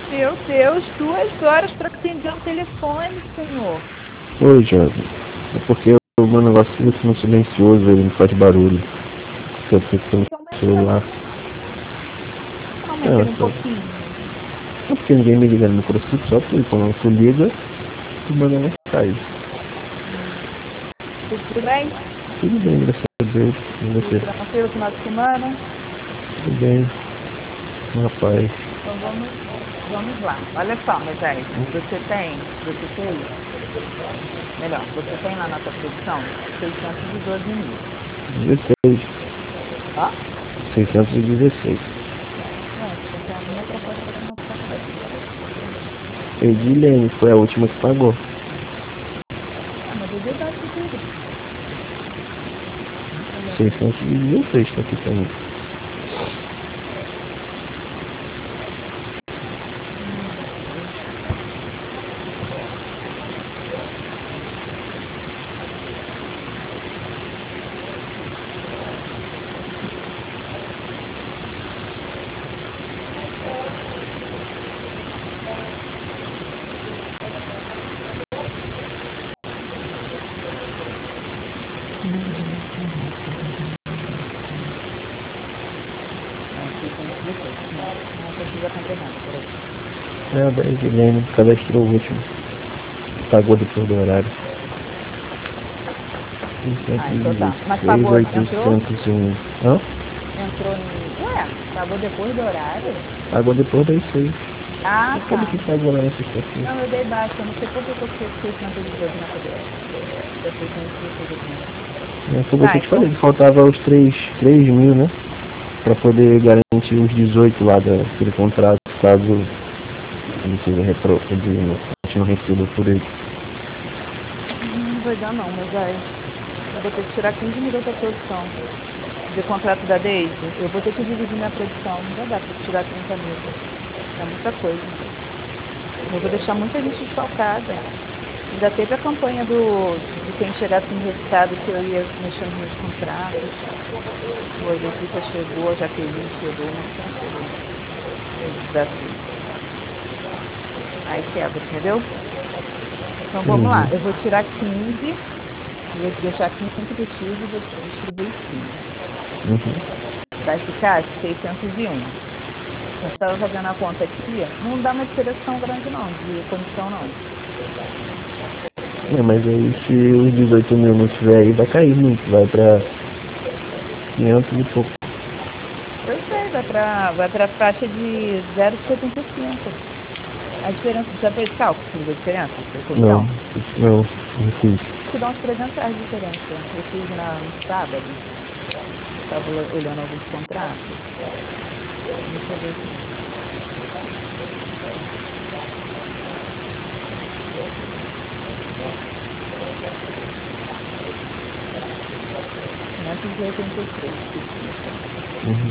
Meu Deus, 2 horas para atender o telefone, senhor. Oi, jovem. É porque o meu negócio fica no silencioso, ele não faz barulho. Eu fico pelo celular. Calma ele um pouquinho. Não porque ninguém me liga no microfone, só porque quando tu liga, tu manda mensagem. Tudo bem? Tudo bem, graças a Deus. E você? Tudo tranquilo, final de semana? Tudo bem. Rapaz. Então vamos lá. Olha só, Moisés, você tem lá na sua produção 612 mil. 16. Ó? 616. Você tem alguma proposta para não pagar. Edilene foi a última que pagou. Mas eu dei base de tudo. 616 tá aqui também. Não precisa comprar nada, peraí. É, a da Edilene cadastrou o último. Pagou depois do horário. Então tá. Mas pagou, entrou? 801. Hã? Entrou em... Ué, pagou depois do horário? Pagou depois das 6. Ah, tá. Aquele que pagou lá na sexta-feira. Não, eu dei baixa, eu não sei por que eu fiquei 612 na cabeça. Eu 616 aqui. Foi você que falei que faltava os 3 mil, né? Pra poder garantir os 18 lá daquele contrato, caso ele seja reproduzir, a gente não receba por ele. Não vai dar não, mas aí eu vou ter que tirar 15 mil da produção. De contrato da Daisy, eu vou ter que dividir minha produção. Não vai dar pra tirar 30 mil. É muita coisa. Eu vou deixar muita gente desfalcada. Ainda teve a campanha de quem chegasse no resultado que eu ia mexer nos meus contratos. A Letícia chegou, a Jaqueline chegou, não chegou. Desafio. Aí quebra, entendeu? Então vamos lá, eu vou tirar 15, vou deixar 15 competitivos e vou distribuir 15. Vai ficar 601. Eu estava fazendo a conta aqui, não dá uma diferença tão grande não, de comissão não. Mas aí se os 18 mil não tiver aí, vai cair muito, vai pra 500 e pouco. Eu sei, vai pra faixa de 0,75. A diferença, já fez cálculo da diferença? Não fiz. Te dá uns R$300 de diferença. Eu fiz no sábado, estava olhando alguns contratos. Deixa eu ver aqui. De 83. Uhum.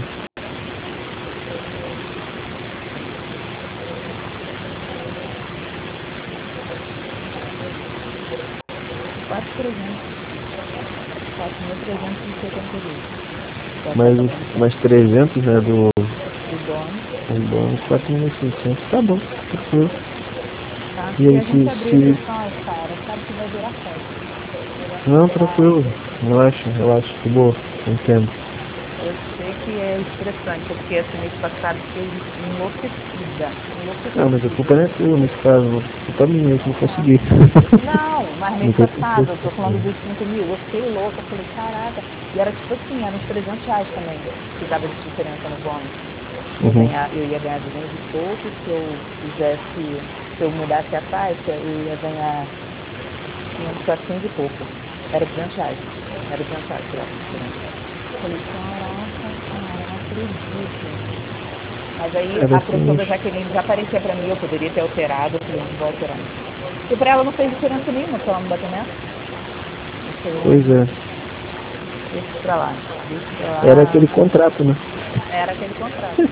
Mais 300, né, do bônus, 4.600, tá bom, tranquilo. Tá? E aí, a gente abrir as cara, sabe que vai virar festa. Não, tranquilo, relaxa, que boa, entendo. Eu sei que é estressante, porque assim, mês passado foi enlouquecida. Não, mas a culpa não é tua nesse caso, a culpa é minha, que não consegui. Não, mas mês passado, eu tô falando dos 5 mil, eu fiquei louca, eu falei, caraca, e era tipo assim, eram uns R$300 também, que dava de diferença no bônus. Eu ia ganhar 200 e pouco, se eu mudasse a faixa, eu ia ganhar 400 e pouco. Era R$200. Era R$200 que dava diferença. Eu falei, caraca, não acredito. Mas aí a produção da Jaqueline já aparecia pra mim, eu poderia ter alterado, eu falei, não vou alterar. E pra ela não fez diferença nenhuma, porque ela não bateu nessa. Pois é. Deixa pra lá. Era aquele contrato, né? Era aquele contrato.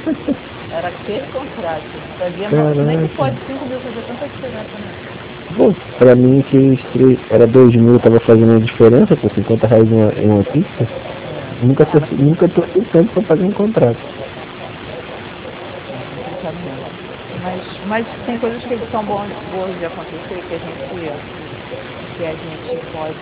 Fazia mal. Como é que pode 5 mil fazer tanta diferença, né? Bom, pra mim que era 2 mil, tava fazendo a diferença, por R$50 em uma pizza. Nunca torci tanto pra fazer um contrato. Mas tem coisas que são boas de acontecer, que a gente pode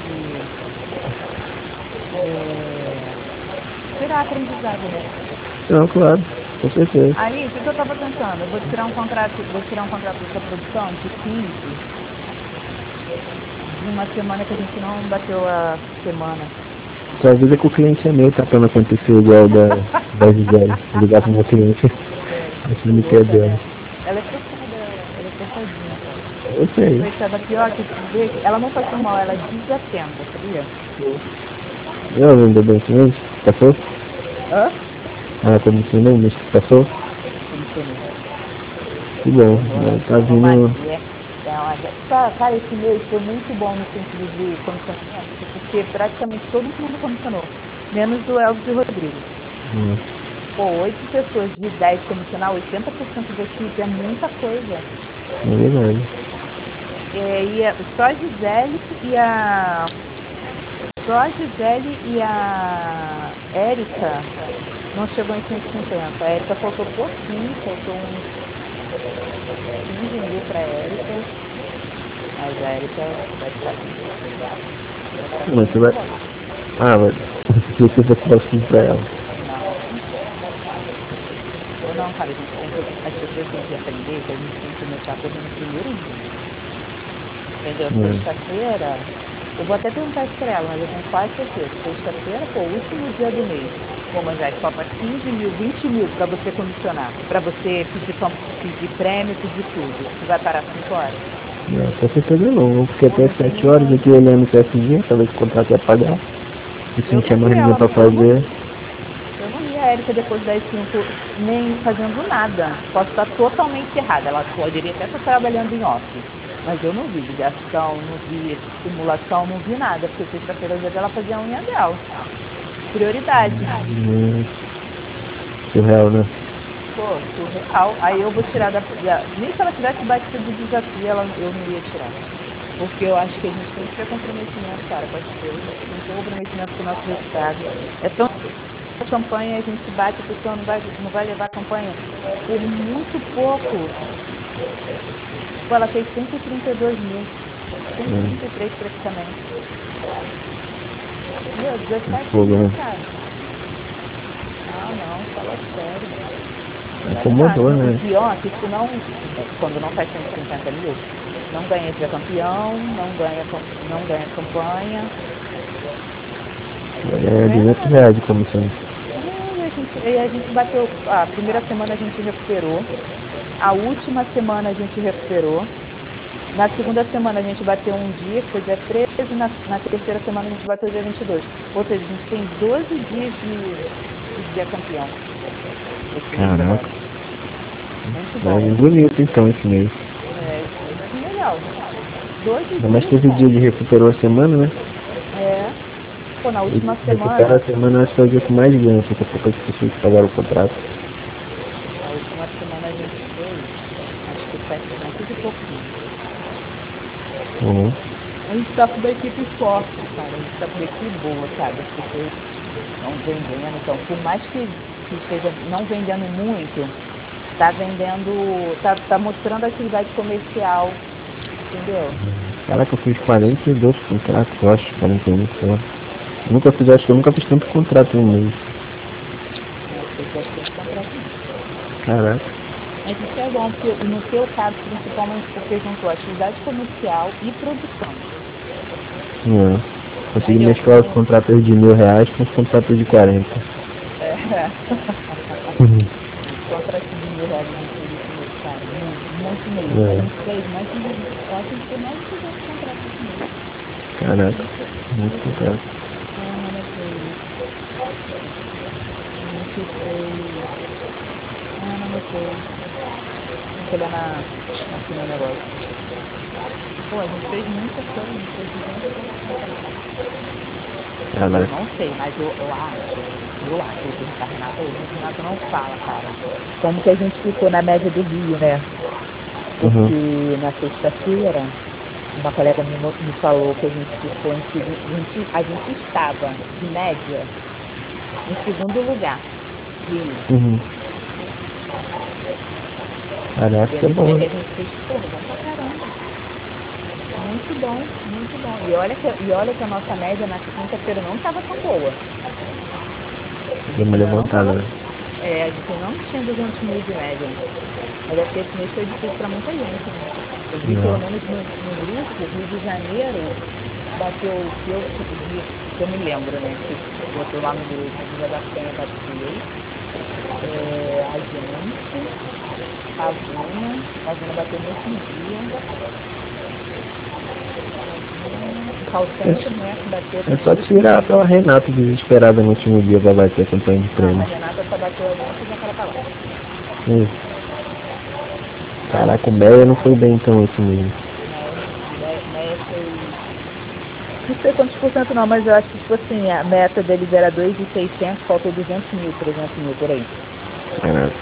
tirar aprendizado, né? Não, claro, com certeza. Aí, o que eu estava pensando? Eu vou tirar um contrato dessa produção de 15 de uma semana que a gente não bateu a semana. Só avisa que o cliente é meu, tá? Pra não acontecer igual da Gisele. Ligar pro meu cliente, achando que é Louca, dela. né? Ela é focada, ela é focadinha, cara. Eu sei. Mas sabe, pior que tu vê que ela não faz por mal, ela desatenta, sabia? Eu ainda bem cliente, passou? Hã? Ah, como ensinou, mas passou? Funcionou. Que bom, Funcionou. tá Uma vindo. magia. É uma magia. Cara, esse mês foi muito bom no sentido de comissionamento, porque praticamente todo mundo comissionou, menos o Elvis e o Rodrigo. Pô, 8 pessoas de 10 comissionar 80% da equipe é muita coisa. É verdade. Só a Gisele e a Érica não chegou em 150. A Érica faltou pouquinho, faltou uns 15 mil para a Érica, mas a Érica vai ficar com Mas você vai. praticamente logo. Ah, mas se você fosse dar os pra ela. Não, ou não, cara, as pessoas têm que aprender que a gente tem que começar fazendo o primeiro dia. Entendeu? Sexta-feira, eu vou até perguntar isso para ela, mas eu tenho quase certeza. Sexta-feira, pô, último dia do mês. Pô, mas aí falta 15 mil, 20 mil para você comissionar, para você pedir prêmio, pedir tudo. Tu vai parar 5 horas? Não, com certeza não. Eu fiquei Pô, até não tem 7 horas nenhuma. aqui olhando o CSG, talvez o contrato ia pagar. E se não Eu tinha não vi mais ninguém ela, pra eu não fazer, vi. Eu não vi a Érica depois das 5 nem fazendo nada. Posso estar totalmente errada. Ela poderia até estar trabalhando em off. Mas eu não vi ligação, não vi simulação, não vi nada, porque sexta-feira é o dia dela fazer a unha dela. Prioridade. surreal, né? Pô, surreal. Aí eu vou tirar Nem se ela tivesse batido o desafio, eu não ia tirar. Porque eu acho que a gente tem que ter comprometimento, cara, com as coisas. Tem que ter comprometimento com o nosso resultado. É tão campanha, a gente bate, a pessoa não vai levar a campanha por muito pouco. Pô, ela fez 132 mil, cento e trinta e É, três praticamente. Meu, 17 fogo, mil, né? cara. Não, não, fala sério. Não vai levar. Incomodou, E né? pior que se não, quando não faz 150 mil, não ganha Dia Campeão, não ganha campanha. É Não ganha nada. R$ 200 de comissão. E a gente bateu. A primeira semana a gente recuperou. A última semana a gente recuperou. Na segunda semana a gente bateu um dia, que foi dia 13, na terceira semana a gente bateu dia 22. Ou seja, a gente tem 12 dias de dia campeão esse mês Caraca, agora. Muito é bom. bonito então esse mês. É bem legal. 12 Ainda mais dias, teve dia cara. de recuperou a semana, né? É. Pô, na E última recuperar semana, a semana acho que é o dia que mais ganha, porque poucas pessoas que pagaram o contrato. na última semana a gente fez, acho que 700 e poucos mil. Uhum. A gente tá com uma equipe forte, cara. A gente tá com uma equipe boa, sabe? As pessoas estão vendendo. Então, por mais que esteja não vendendo muito, tá vendendo, tá mostrando atividade comercial, entendeu? Caraca, eu fiz 42 contratos, eu acho, 41 só. Nunca fiz, acho que eu nunca fiz tanto contrato em um mês. Não fez bastante contrato, não. Caraca. Mas isso é bom, porque no teu caso, principalmente porque juntou atividade comercial e produção. É. Consegui Entendeu? mesclar os contratos de R$ 1.000 com os contratos de 40. É, Uhum. os contratos de R$ 1.000 a gente fez esse mês, cara. Muito, muito mesmo. A É. gente fez mais de. Eu acho que a gente fez mais de 200 contratos esse mês. Caraca, Muito, muito muito bom. contrato. Ah, não fez. A gente fez. Ah, não fez. Tem que olhar aqui no negócio. Pô, a gente fez muita coisa, a gente fez 200 e poucos contratos. Eu Caraca. não sei, mas eu acho, vou perguntar a Renata hoje, mas a Renata não fala, cara. Como que a gente ficou na média do Rio, né? Uhum. Porque na sexta-feira, uma colega me falou que a gente ficou em segundo. A gente estava, de média, em segundo lugar, Rio. Uhum. Caraca, E a é bom. gente fez, porra, bom pra caramba. Muito bom, muito bom. E olha que a nossa média na quinta-feira não estava tão boa. A Deu gente uma ainda não levantada, estava. né? A gente não tinha 200 mil de média. Mas é porque esse mês foi difícil para muita gente, né? Eu vi pelo Não. menos no grupo, Rio de Janeiro bateu, que eu me lembro, né? Que botou lá no grupo, a Vila da Penha bateu. A gente, Pavuna bateu no último dia. O Call Center, né? Que bateu É também só no último tirar dia. aquela Renata desesperada no último dia pra bater a campanha de Não, a prêmio. Renata só bateu a gente e já para lá. Isso. Ela Caraca, o Meia não tinha. foi bem então esse mesmo. Meia foi. Não sei quantos por cento não, mas eu acho que, tipo assim, a meta deles era 2.600, faltou 200 mil, 300 mil, por aí. Caraca.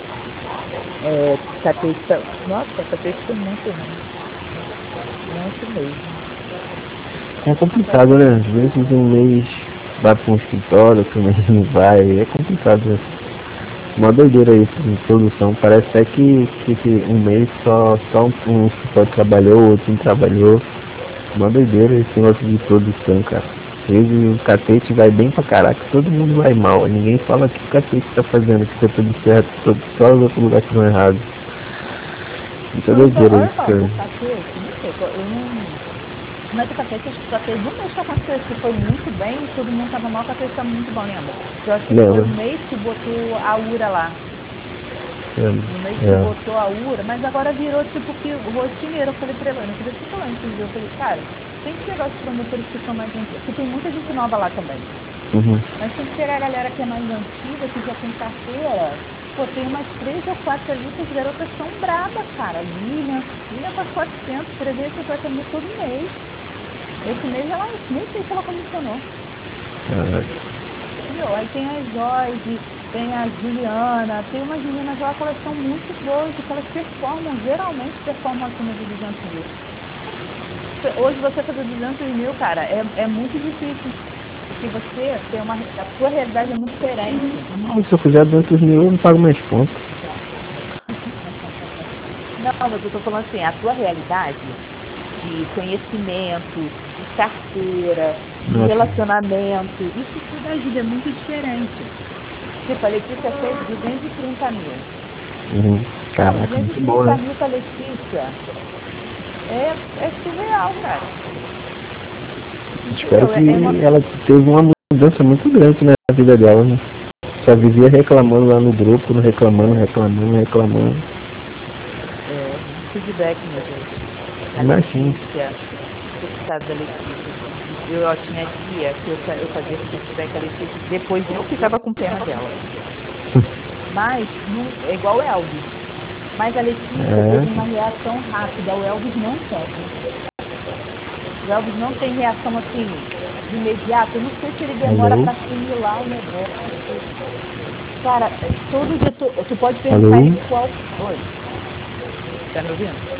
Catete, nossa, Catete foi muito ruim. Muito mesmo. É complicado, né? Às vezes um mês vai para um escritório, outro mês não vai. É complicado, né? Uma doideira isso de produção. Parece até que um mês só um escritório trabalhou, outro não trabalhou. Uma doideira esse negócio de produção, cara. Às vezes o catete vai bem pra caraca, todo mundo vai mal. Ninguém fala que o catete tá fazendo, que tá tudo certo, só os outros lugares que estão errados. Muita doideira Olha isso, só, o cara. Catete, não sei, eu não. Mas o Catete acho que só teve um mês que aconteceu, que foi muito bem, todo mundo tava mal, o Catete tava muito bom, lembra? Eu acho que foi Lembra? o mês que botou a URA lá. No mês que É. botou a URA, mas agora virou tipo que rotineiro. Eu falei pra Elaine, eu falei pra Elaine esses dias, eu falei, cara, tem que pegar os promotores que são mais antigos, porque tem muita gente nova lá também. Uhum. Mas tem que pegar a galera que é mais antiga, que já tem carteira. Pô, tem umas 3 ou 4 ali que as garotas são brabas, cara. Lilian faz 400, 350 mil todo mês. Esse mês ela, nem sei se ela comissionou. Caraca. Entendeu? Aí tem a Joyce, tem a Juliana, tem umas meninas lá que elas são muito boas e que elas performam, geralmente performam acima de 200 mil. Hoje você fazer 200 mil, cara, é muito difícil, porque você tem a sua realidade é muito diferente. Não, se eu fizer 200 mil, eu não pago mais conta. Não, mas eu tô falando assim, a tua realidade de conhecimento, de carteira, de Nossa. relacionamento, isso tudo ajuda, é muito diferente. Tipo, a Letícia fez 230 mil. Uhum. Cara, Caraca, muito bom, 230 né? mil pra Letícia é surreal, cara. Espero Entendeu? que É uma. ela teve uma mudança muito grande na vida dela, né? Só vivia reclamando lá no grupo, reclamando. Muito feedback, meu Deus. A Imagina. Letícia, coitada da Letícia, gente. Eu tinha dia que eu fazia feedback a Letícia, depois eu ficava com pena dela. Mas, não, é igual o Elvis. Mas a Letícia teve uma É, reação rápida, o Elvis não tem. O Elvis não tem reação assim, de imediato. Eu não sei se ele demora alô? para assimilar o negócio. Cara, todo dia tu pode perguntar Alô? ele qual. Oi, tá me ouvindo?